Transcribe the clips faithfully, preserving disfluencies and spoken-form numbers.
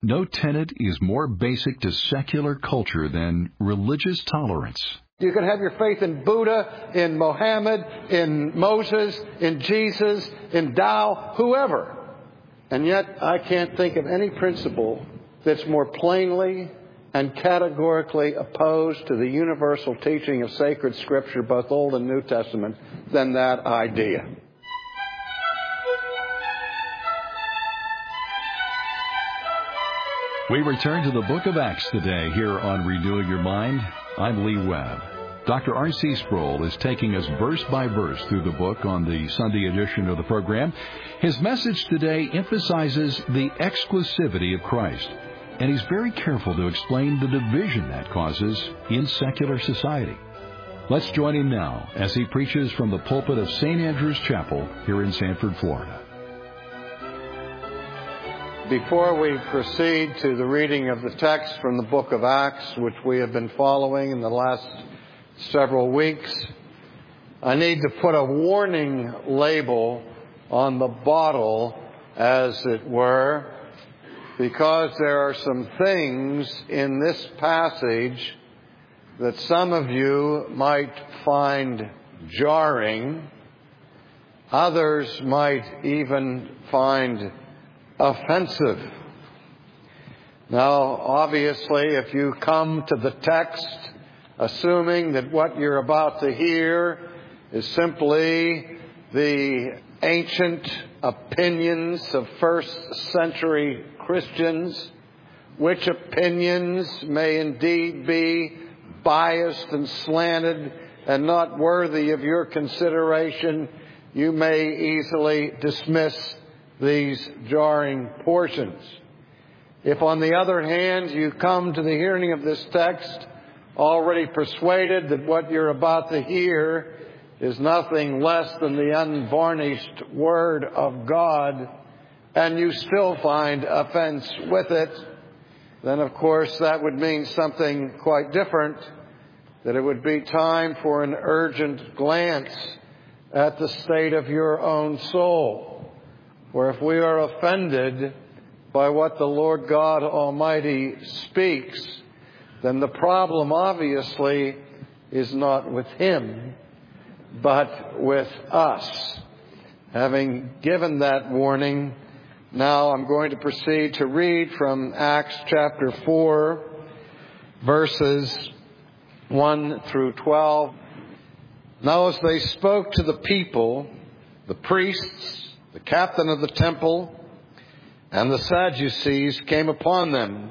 No tenet is more basic to secular culture than religious tolerance. You can have your faith in Buddha, in Mohammed, in Moses, in Jesus, in Tao, whoever. And yet I can't think of any principle that's more plainly and categorically opposed to the universal teaching of sacred Scripture, both Old and New Testament, than that idea. We return to the book of Acts today here on Renewing Your Mind. I'm Lee Webb. Doctor R C Sproul is taking us verse by verse through the book on the Sunday edition of the program. His message today emphasizes the exclusivity of Christ, and he's very careful to explain the division that causes in secular society. Let's join him now as he preaches from the pulpit of Saint Andrew's Chapel here in Sanford, Florida. Before we proceed to the reading of the text from the book of Acts, which we have been following in the last several weeks, I need to put a warning label on the bottle, as it were, because there are some things in this passage that some of you might find jarring, others might even find offensive. Now, obviously, if you come to the text assuming that what you're about to hear is simply the ancient opinions of first century Christians, which opinions may indeed be biased and slanted and not worthy of your consideration, you may easily dismiss these jarring portions. If, on the other hand, you come to the hearing of this text already persuaded that what you're about to hear is nothing less than the unvarnished Word of God, and you still find offense with it, then of course that would mean something quite different, that it would be time for an urgent glance at the state of your own soul. For if we are offended by what the Lord God Almighty speaks, then the problem obviously is not with Him, but with us. Having given that warning, now I'm going to proceed to read from Acts chapter four, verses one through twelve. Now as they spoke to the people, the priests, the captain of the temple, and the Sadducees came upon them,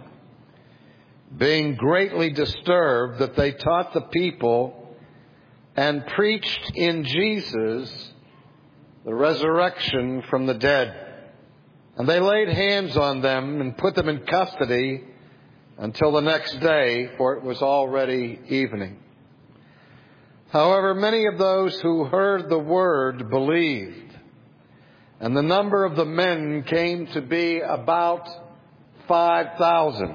being greatly disturbed that they taught the people and preached in Jesus the resurrection from the dead. And they laid hands on them and put them in custody until the next day, for it was already evening. However, many of those who heard the word believed, and the number of the men came to be about five thousand.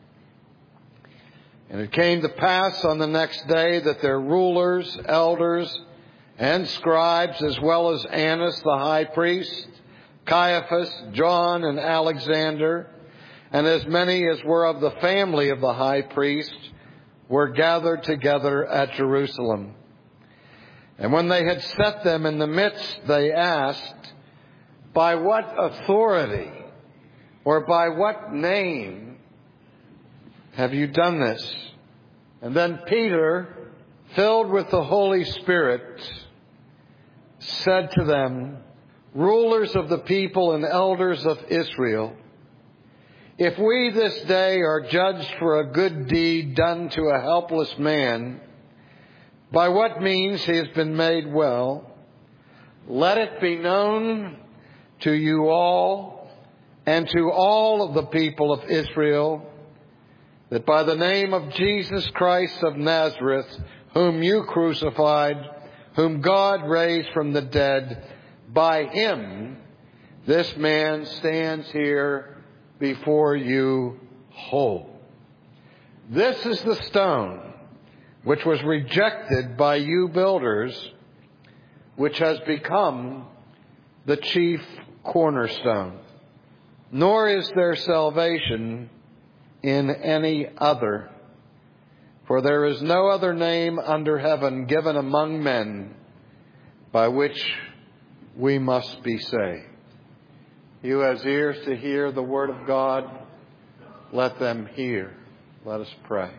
And it came to pass on the next day that their rulers, elders, and scribes, as well as Annas the high priest, Caiaphas, John, and Alexander, and as many as were of the family of the high priest, were gathered together at Jerusalem. And when they had set them in the midst, they asked, by what authority or by what name have you done this? And then Peter, filled with the Holy Spirit, said to them, rulers of the people and elders of Israel, if we this day are judged for a good deed done to a helpless man, by what means he has been made well, let it be known to you all and to all of the people of Israel that by the name of Jesus Christ of Nazareth, whom you crucified, whom God raised from the dead, by Him this man stands here before you whole. This is the stone which was rejected by you builders, which has become the chief cornerstone. nor is there salvation in any other. For there is no other name under heaven given among men by which we must be saved. He who has ears to hear the word of God, let them hear. Let us pray.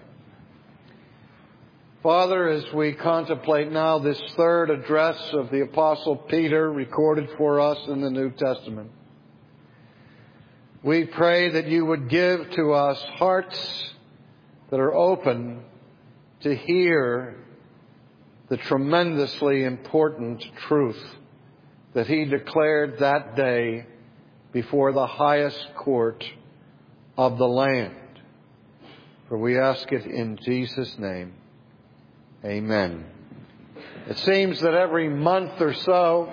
Father, as we contemplate now this third address of the Apostle Peter recorded for us in the New Testament, we pray that you would give to us hearts that are open to hear the tremendously important truth that he declared that day before the highest court of the land. For we ask it in Jesus' name. Amen. It seems that every month or so,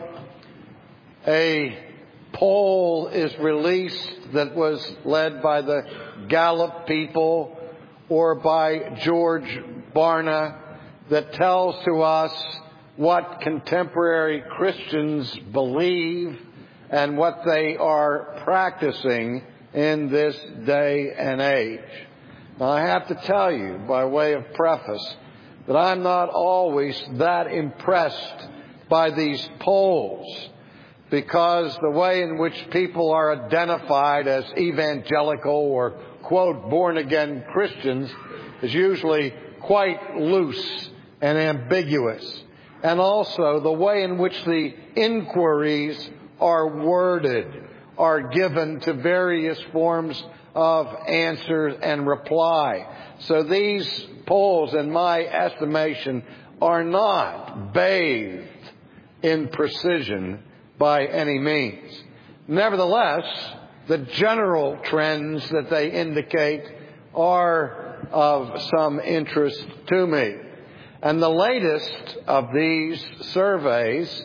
a poll is released that was led by the Gallup people or by George Barna that tells to us what contemporary Christians believe and what they are practicing in this day and age. Now, I have to tell you, by way of preface, that I'm not always that impressed by these polls, because the way in which people are identified as evangelical or, quote, born-again Christians is usually quite loose and ambiguous. And also the way in which the inquiries are worded are given to various forms of answer and reply. So these polls, in my estimation, are not bathed in precision by any means. Nevertheless, the general trends that they indicate are of some interest to me. And the latest of these surveys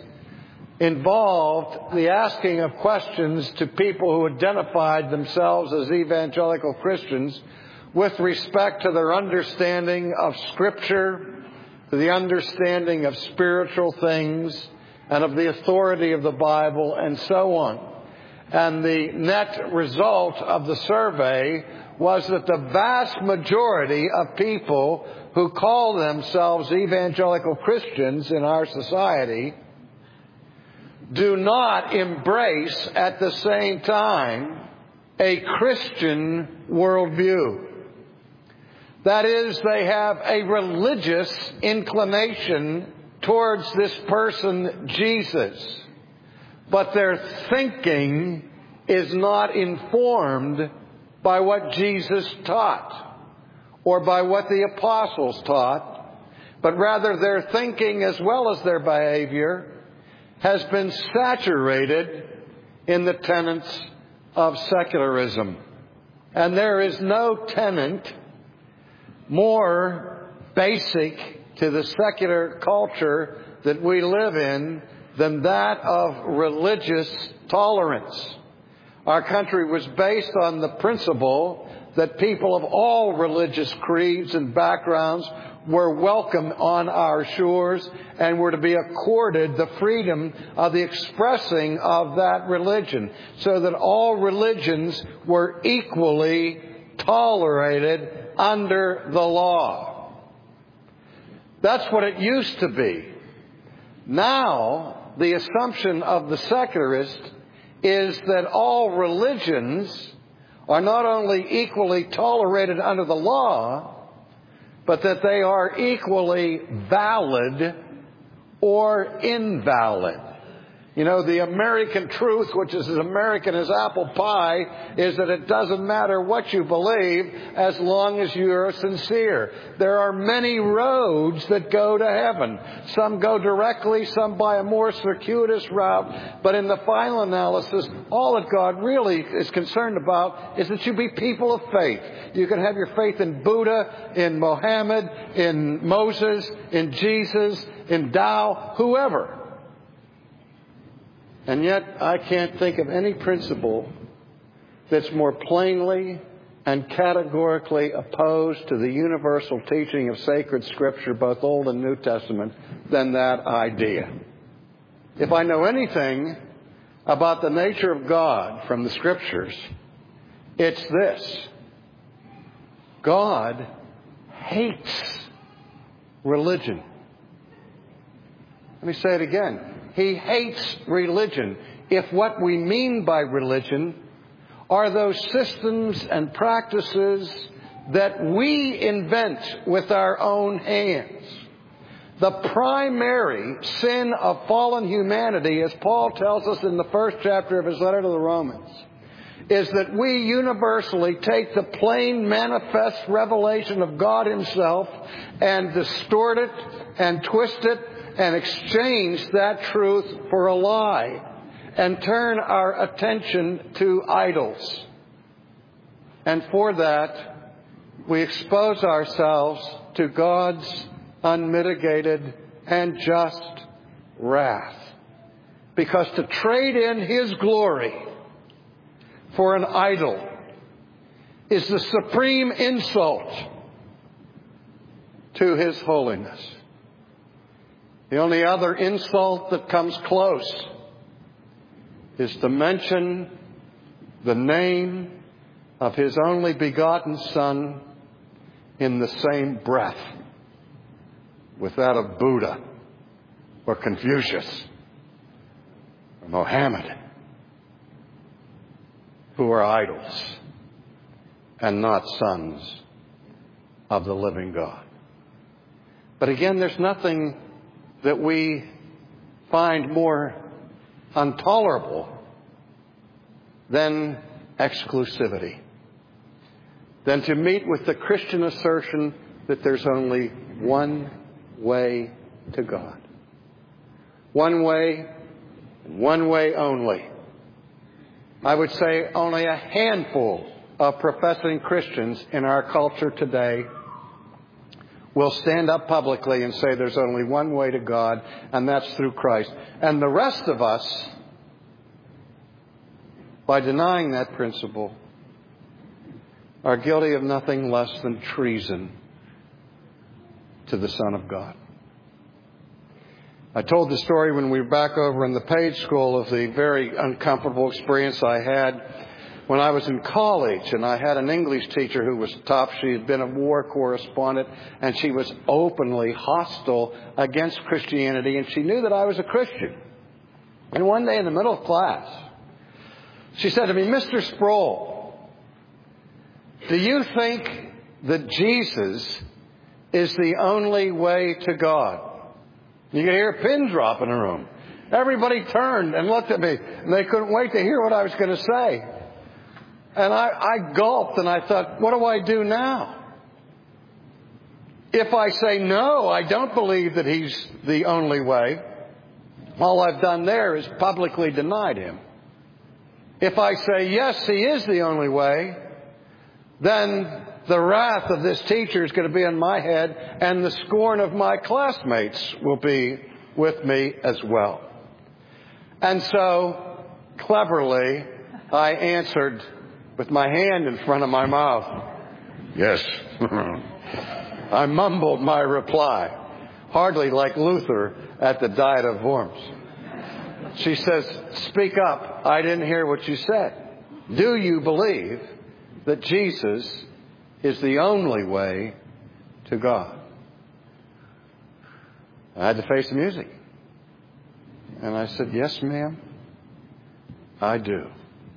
involved the asking of questions to people who identified themselves as evangelical Christians with respect to their understanding of Scripture, to the understanding of spiritual things, and of the authority of the Bible, and so on. And the net result of the survey was that the vast majority of people who call themselves evangelical Christians in our society do not embrace at the same time a Christian worldview. That is, they have a religious inclination towards this person, Jesus, but their thinking is not informed by what Jesus taught or by what the apostles taught, but rather their thinking as well as their behavior has been saturated in the tenets of secularism. And there is no tenet more basic to the secular culture that we live in than that of religious tolerance. Our country was based on the principle that people of all religious creeds and backgrounds were welcome on our shores and were to be accorded the freedom of the expressing of that religion, so that all religions were equally tolerated under the law. That's what it used to be. Now, the assumption of the secularist is that all religions are not only equally tolerated under the law, but that they are equally valid or invalid. You know, the American truth, which is as American as apple pie, is that it doesn't matter what you believe as long as you are sincere. There are many roads that go to heaven. Some go directly, some by a more circuitous route. But in the final analysis, all that God really is concerned about is that you be people of faith. You can have your faith in Buddha, in Mohammed, in Moses, in Jesus, in Tao, whoever. And yet, I can't think of any principle that's more plainly and categorically opposed to the universal teaching of sacred Scripture, both Old and New Testament, than that idea. If I know anything about the nature of God from the Scriptures, It's this. God hates religion. Let me say it again. He hates religion. If what we mean by religion are those systems and practices that we invent with our own hands. The primary sin of fallen humanity, as Paul tells us in the first chapter of his letter to the Romans, is that we universally take the plain, manifest revelation of God Himself and distort it and twist it and exchange that truth for a lie and turn our attention to idols. And for that, we expose ourselves to God's unmitigated and just wrath. Because to trade in His glory for an idol is the supreme insult to His holiness. The only other insult that comes close is to mention the name of His only begotten Son in the same breath with that of Buddha or Confucius or Mohammed, who are idols and not sons of the living God. But again, there's nothing that we find more intolerable than exclusivity, than to meet with the Christian assertion that there's only one way to God. One way, and one way only. I would say only a handful of professing Christians in our culture today will stand up publicly and say there's only one way to God, and that's through Christ. And the rest of us, by denying that principle, are guilty of nothing less than treason to the Son of God. I told the story when we were back over in the Page School of the very uncomfortable experience I had when I was in college, and I had an English teacher who was tough. She had been a war correspondent, and she was openly hostile against Christianity, and she knew that I was a Christian. And one day in the middle of class, she said to me, "Mister Sproul, do you think that Jesus is the only way to God?" You could hear a pin drop in the room. Everybody turned and looked at me, and they couldn't wait to hear what I was going to say. And I, I gulped, and I thought, what do I do now? If I say no, I don't believe that He's the only way, all I've done there is publicly denied Him. If I say yes, He is the only way, then the wrath of this teacher is going to be on my head, and the scorn of my classmates will be with me as well. And so, cleverly, I answered with my hand in front of my mouth, "Yes." I mumbled my reply, hardly like Luther at the Diet of Worms. She says, "Speak up. I didn't hear what you said. Do you believe that Jesus is the only way to God?" I had to face the music. And I said, "Yes, ma'am, I do."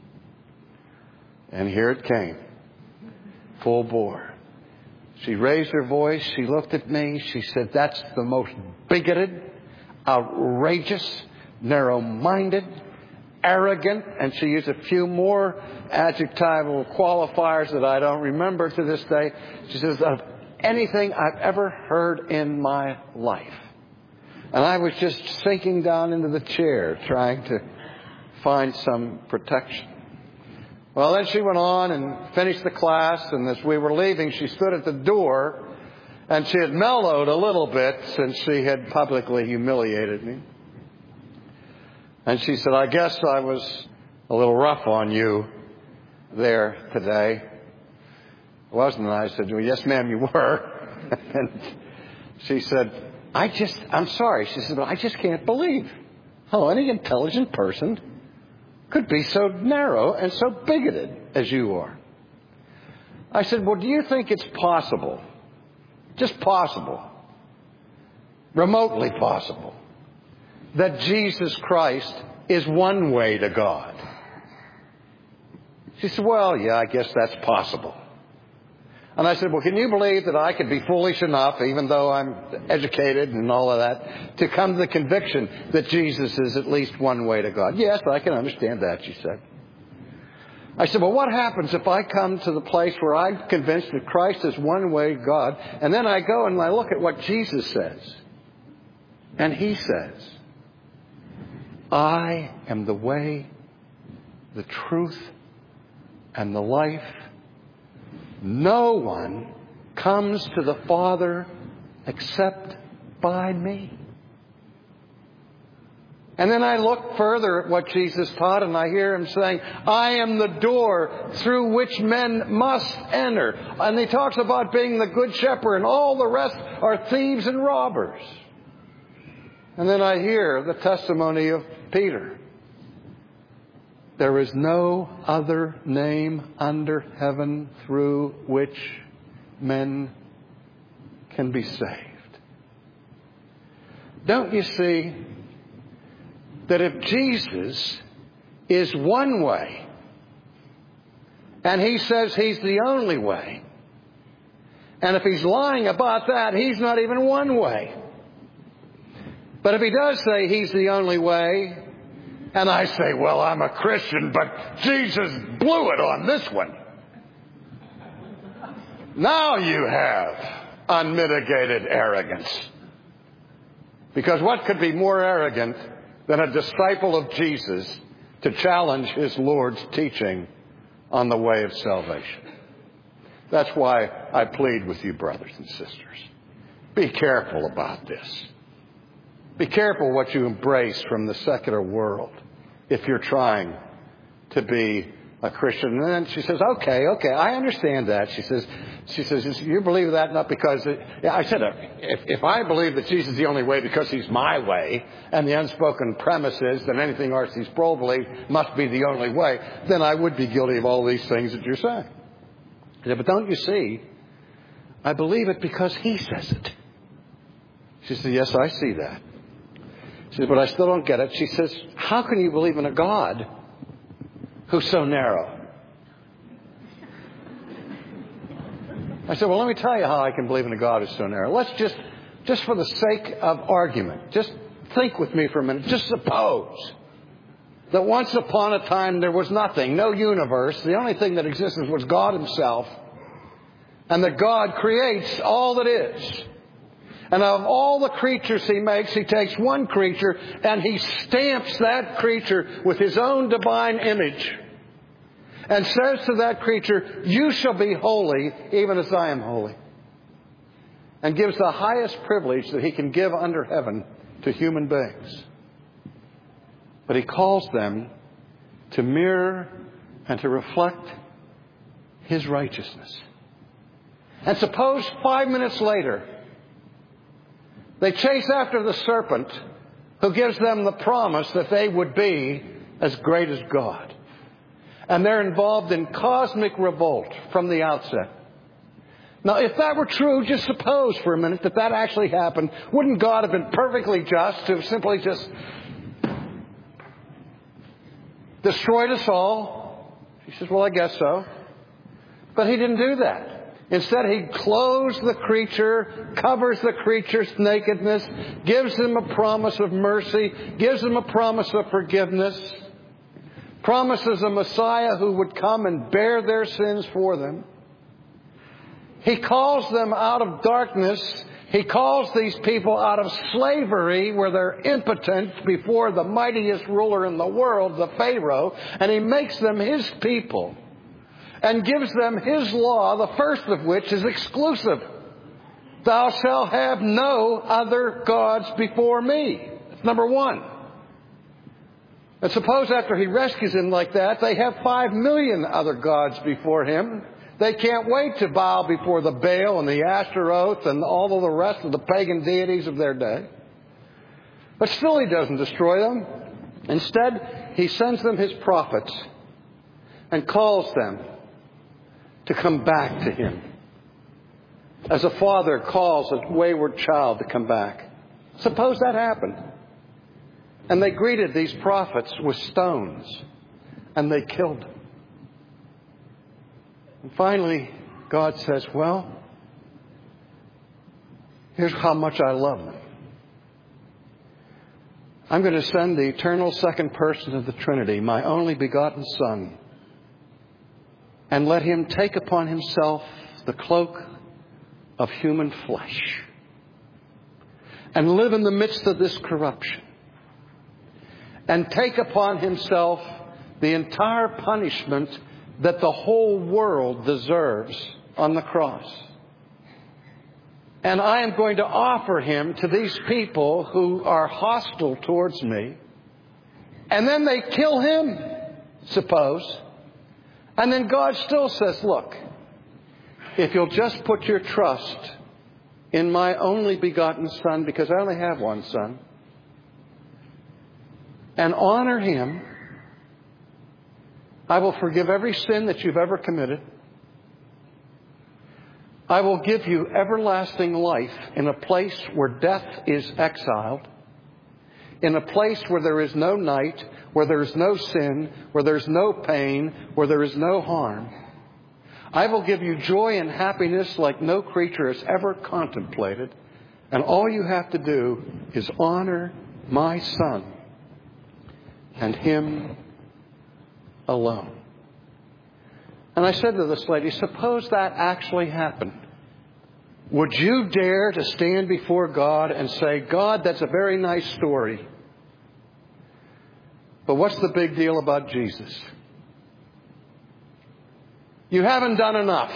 And here it came, full bore. She raised her voice. She looked at me. She said, "That's the most bigoted, outrageous, narrow-minded, arrogant," and she used a few more adjectival qualifiers that I don't remember to this day. She says, "of anything I've ever heard in my life." And I was just sinking down into the chair trying to find some protection. Well, then she went on and finished the class, and as we were leaving, she stood at the door, and she had mellowed a little bit since she had publicly humiliated me. And she said, "I guess I was a little rough on you there today." It wasn't. I said, "Well, yes, ma'am, you were." And she said, I just, I'm sorry. She said, "But I just can't believe how any intelligent person could be so narrow and so bigoted as you are." I said, well, do you think it's possible, just possible, remotely possible, that Jesus Christ is one way to God? She said, well, yeah, I guess that's possible. And I said, well, can you believe that I could be foolish enough, even though I'm educated and all of that, to come to the conviction that Jesus is at least one way to God? Yes, I can understand that, she said. I said, well, what happens if I come to the place where I'm convinced that Christ is one way to God, and then I go and I look at what Jesus says, and He says, I am the way, the truth, and the life. No one comes to the Father except by me. And then I look further at what Jesus taught, and I hear Him saying, I am the door through which men must enter. And He talks about being the good shepherd, and all the rest are thieves and robbers. And then I hear the testimony of Peter. There is no other name under heaven through which men can be saved. Don't you see that if Jesus is one way, and He says He's the only way, and if He's lying about that, He's not even one way. But if He does say He's the only way, and I say, well, I'm a Christian, but Jesus blew it on this one. Now you have unmitigated arrogance. Because what could be more arrogant than a disciple of Jesus to challenge His Lord's teaching on the way of salvation? That's why I plead with you, brothers and sisters. Be careful about this. Be careful what you embrace from the secular world if you're trying to be a Christian. And then she says, okay, okay, I understand that. She says, she says, you believe that not because... It, yeah, I said, if, if I believe that Jesus is the only way because He's my way, and the unspoken premise is that anything R C Sproul believes must be the only way, then I would be guilty of all these things that you're saying. I said, but don't you see, I believe it because He says it. She said, yes, I see that. She said, but I still don't get it. She says, how can you believe in a God who's so narrow? I said, well, let me tell you how I can believe in a God who's so narrow. Let's just, just for the sake of argument, just think with me for a minute. Just suppose that once upon a time there was nothing, no universe. The only thing that existed was God Himself. And that God creates all that is. And of all the creatures He makes, He takes one creature and He stamps that creature with His own divine image. And says to that creature, you shall be holy even as I am holy. And gives the highest privilege that He can give under heaven to human beings. But He calls them to mirror and to reflect His righteousness. And suppose five minutes later, they chase after the serpent who gives them the promise that they would be as great as God. And they're involved in cosmic revolt from the outset. Now, if that were true, just suppose for a minute that that actually happened. Wouldn't God have been perfectly just to have simply just destroyed us all? He says, well, I guess so. But He didn't do that. Instead, He clothes the creature, covers the creature's nakedness, gives them a promise of mercy, gives them a promise of forgiveness, promises a Messiah who would come and bear their sins for them. He calls them out of darkness. He calls these people out of slavery where they're impotent before the mightiest ruler in the world, the Pharaoh, and He makes them His people. And gives them His law, the first of which is exclusive. Thou shalt have no other gods before me. That's number one. And suppose after He rescues them like that, they have five million other gods before Him. They can't wait to bow before the Baal and the Ashtaroth and all of the rest of the pagan deities of their day. But still He doesn't destroy them. Instead, He sends them His prophets and calls them to come back to Him. As a father calls a wayward child to come back. Suppose that happened. And they greeted these prophets with stones. And they killed them. And finally, God says, well, here's how much I love them. I'm going to send the eternal second person of the Trinity, my only begotten Son, and let Him take upon Himself the cloak of human flesh and live in the midst of this corruption and take upon Himself the entire punishment that the whole world deserves on the cross. And I am going to offer Him to these people who are hostile towards me. And then they kill Him, suppose. And then God still says, look, if you'll just put your trust in my only begotten Son, because I only have one Son, and honor Him, I will forgive every sin that you've ever committed. I will give you everlasting life in a place where death is exiled, in a place where there is no night, where there is no sin, where there is no pain, where there is no harm. I will give you joy and happiness like no creature has ever contemplated. And all you have to do is honor my Son and Him alone. And I said to this lady, suppose that actually happened. Would you dare to stand before God and say, God, that's a very nice story, but what's the big deal about Jesus? You haven't done enough.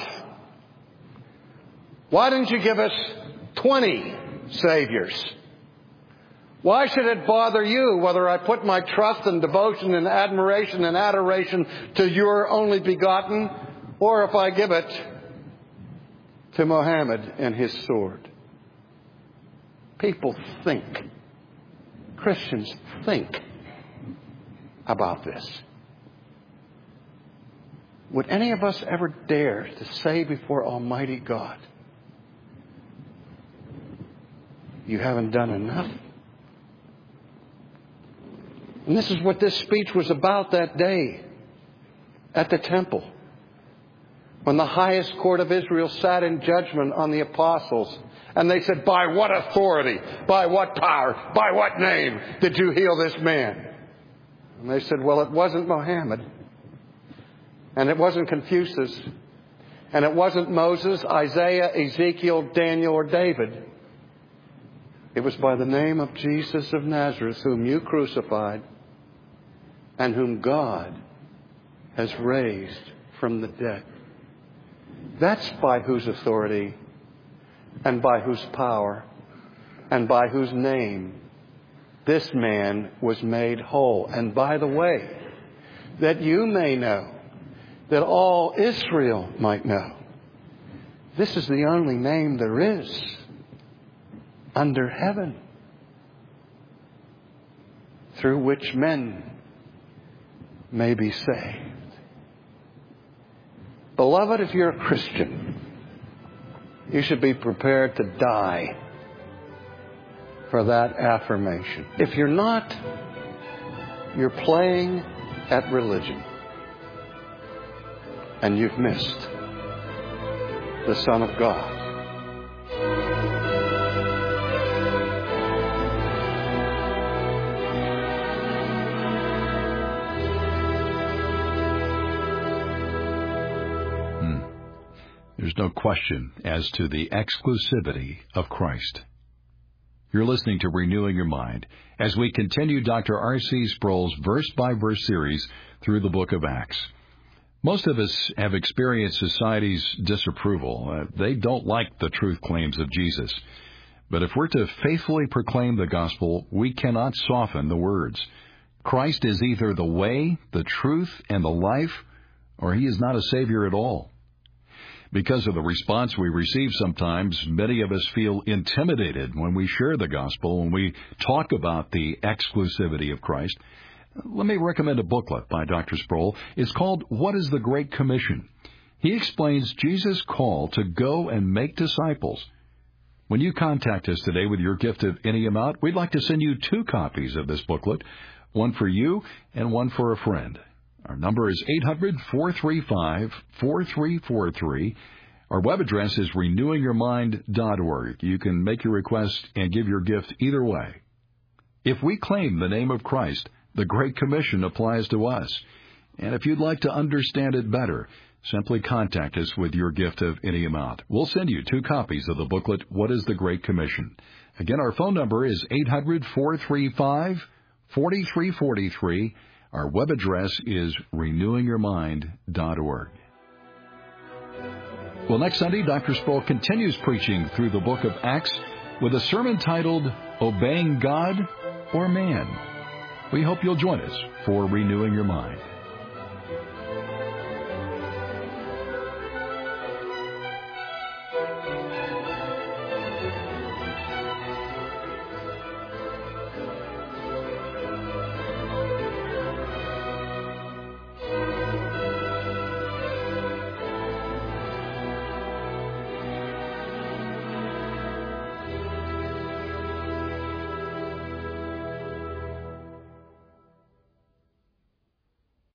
Why didn't you give us twenty saviors? Why should it bother you whether I put my trust and devotion and admiration and adoration to your only begotten, or if I give it to Mohammed and his sword? People think. Christians think about this. Would any of us ever dare to say before Almighty God, you haven't done enough? And this is what this speech was about that day at the temple, when the highest court of Israel sat in judgment on the apostles. And they said, by what authority, by what power, by what name did you heal this man? And they said, well, it wasn't Mohammed. And it wasn't Confucius. And it wasn't Moses, Isaiah, Ezekiel, Daniel, or David. It was by the name of Jesus of Nazareth, whom you crucified and whom God has raised from the dead. That's by whose authority and by whose power and by whose name this man was made whole. And by the way, that you may know, that all Israel might know, this is the only name there is under heaven through which men may be saved. Beloved, if you're a Christian, you should be prepared to die for that affirmation. If you're not, you're playing at religion, and you've missed the Son of God. There's no question as to the exclusivity of Christ. You're listening to Renewing Your Mind as we continue Doctor R C Sproul's verse-by-verse series through the book of Acts. Most of us have experienced society's disapproval. Uh, they don't like the truth claims of Jesus. But if we're to faithfully proclaim the gospel, we cannot soften the words. Christ is either the way, the truth, and the life, or He is not a Savior at all. Because of the response we receive sometimes, many of us feel intimidated when we share the gospel, when we talk about the exclusivity of Christ. Let me recommend a booklet by Doctor Sproul. It's called What is the Great Commission? He explains Jesus' call to go and make disciples. When you contact us today with your gift of any amount, we'd like to send you two copies of this booklet, one for you and one for a friend. Our number is eight hundred, four three five, four three four three. Our web address is renewing your mind dot org. You can make your request and give your gift either way. If we claim the name of Christ, the Great Commission applies to us. And if you'd like to understand it better, simply contact us with your gift of any amount. We'll send you two copies of the booklet, What is the Great Commission? Again, our phone number is eight hundred, four three five, four three four three. Our web address is renewing your mind dot org. Well, next Sunday, Doctor Sproul continues preaching through the book of Acts with a sermon titled, Obeying God or Man. We hope you'll join us for Renewing Your Mind.